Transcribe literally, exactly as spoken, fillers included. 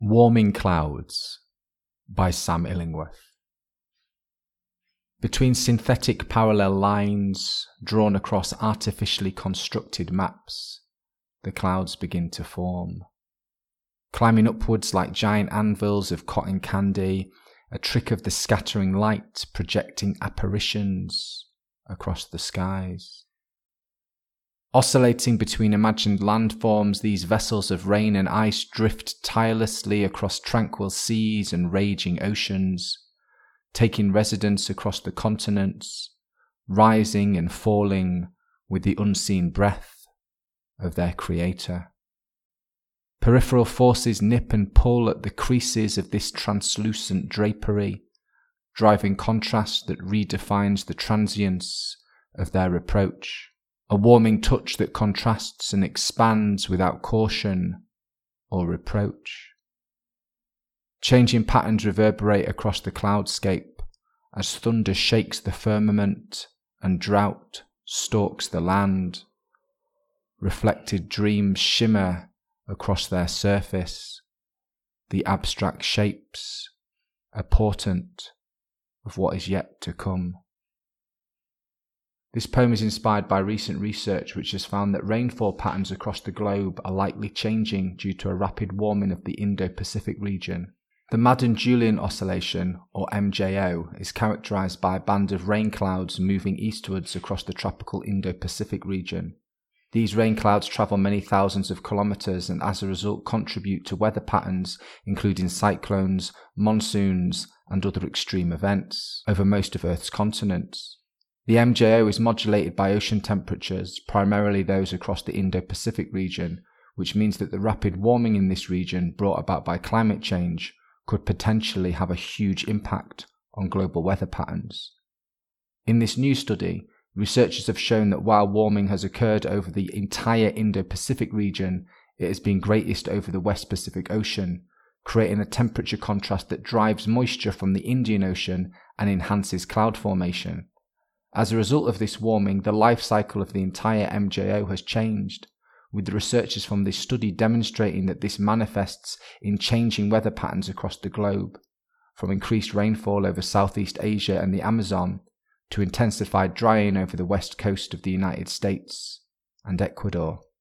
Warming Clouds by Sam Illingworth. Between synthetic parallel lines drawn across artificially constructed maps, the clouds begin to form. Climbing upwards like giant anvils of cotton candy, a trick of the scattering light projecting apparitions across the skies. Oscillating between imagined landforms, these vessels of rain and ice drift tirelessly across tranquil seas and raging oceans, taking residence across the continents, rising and falling with the unseen breath of their creator. Peripheral forces nip and pull at the creases of this translucent drapery, driving contrast that redefines the transience of their approach. A warming touch that contrasts and expands without caution or reproach. Changing patterns reverberate across the cloudscape as thunder shakes the firmament and drought stalks the land. Reflected dreams shimmer across their surface, the abstract shapes, a portent of what is yet to come. This poem is inspired by recent research which has found that rainfall patterns across the globe are likely changing due to a rapid warming of the Indo-Pacific region. The Madden-Julian Oscillation, or M J O, is characterized by a band of rain clouds moving eastwards across the tropical Indo-Pacific region. These rain clouds travel many thousands of kilometers and as a result contribute to weather patterns including cyclones, monsoons, and other extreme events over most of Earth's continents. The M J O is modulated by ocean temperatures, primarily those across the Indo-Pacific region, which means that the rapid warming in this region brought about by climate change could potentially have a huge impact on global weather patterns. In this new study, researchers have shown that while warming has occurred over the entire Indo-Pacific region, it has been greatest over the West Pacific Ocean, creating a temperature contrast that drives moisture from the Indian Ocean and enhances cloud formation. As a result of this warming, the life cycle of the entire M J O has changed, with the researchers from this study demonstrating that this manifests in changing weather patterns across the globe, from increased rainfall over Southeast Asia and the Amazon to intensified drying over the west coast of the United States and Ecuador.